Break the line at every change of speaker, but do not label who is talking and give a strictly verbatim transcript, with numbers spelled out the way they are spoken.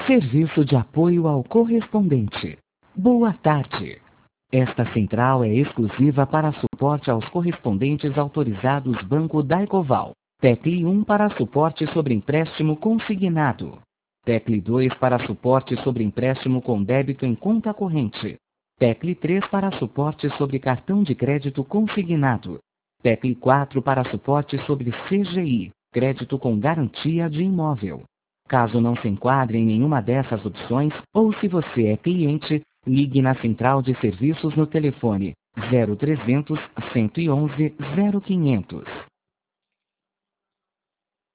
Serviço de apoio ao correspondente. Boa tarde. Esta central é exclusiva para suporte aos correspondentes autorizados Banco Daicoval. Tecle um para suporte sobre empréstimo consignado. Tecle dois para suporte sobre empréstimo com débito em conta corrente. Tecle três para suporte sobre cartão de crédito consignado. Tecle quatro para suporte sobre C G I, crédito com garantia de imóvel. Caso não se enquadre em nenhuma dessas opções, ou se você é cliente, ligue na central de serviços no telefone zero trezentos, cento e onze, zero quinhentos.